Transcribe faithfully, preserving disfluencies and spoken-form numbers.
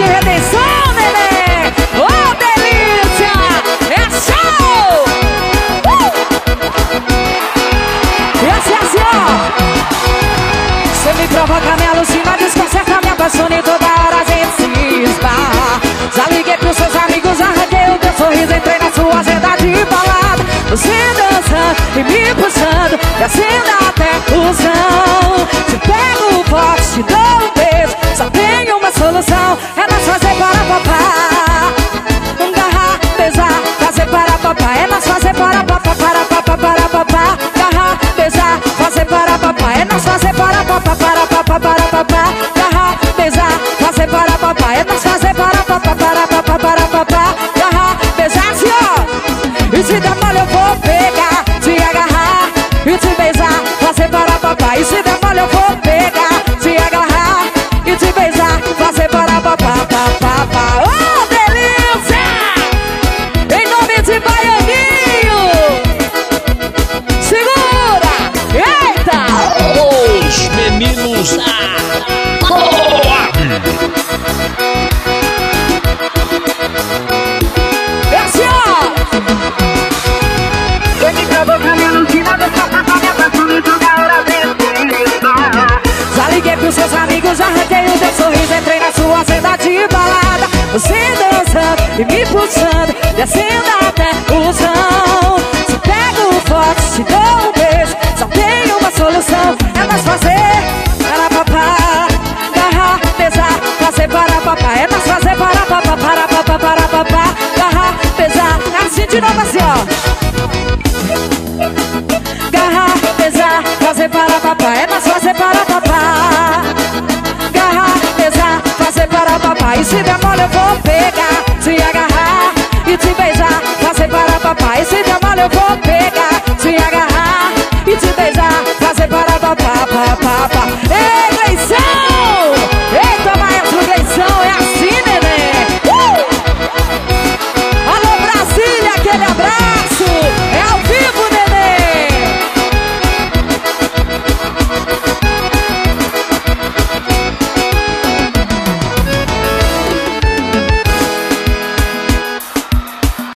de redenção, neném. Ô, oh, delícia. É show. Uh! E assim, assim, ó. Você me provoca, me alucina, desconcerta, me apaixona e toda hora a gente se esbarra. Já liguei pros seus amigos, arranquei o teu sorriso, entrei na sua agenda de balada. Você dançando e me puxando, descendo até o chão. Te pego forte, te dou um beijo, só tem uma solução, é nós fazer para papá. Um garra, beijar, fazer para papá, é nós fazer para papá, para papá, para papá. Garra, beijar, fazer para papá, é nós fazer para papá, para papá, para papá. Garra, beijar, fazer para papá, é nós fazer para papá, para papá, para papá. Garra, beijar, senhor. E se der mole eu vou pegar, te agarrar e te beijar, fazer para papá. E se der mole eu vou pegar, te agarrar e te beijar, fazer para papá, papá, papá. Oh, delícia! Em nome de Baianinho, segura! Eita! Os meninos da Coab. É assim, ó! Você me provoca, me alucina, desconcerta, me apaixona e toda hora vem. Já liguei pros seus amigos, já arranquei o teu sorriso, entrei na sua agenda de balada. Você dançando e me puxando, descendo até o chão. Te pego forte, te dou um beijo, só tem uma solução, é nós fazer para papá. Garra, beijar, fazer para papá, é nós fazer para papá, para papá, para papá. Garra, beijar, é assim de novo assim, ó. Garra, beijar, fazer para papá, é nós fazer para papá. Garra, beijar, fazer para papá. E se der mole eu vou pegar, te agarrar e te beijar, fazer para papá. E se der mole eu vou pegar, te agarrar e te beijar, fazer para papá, papá, papá. Ei,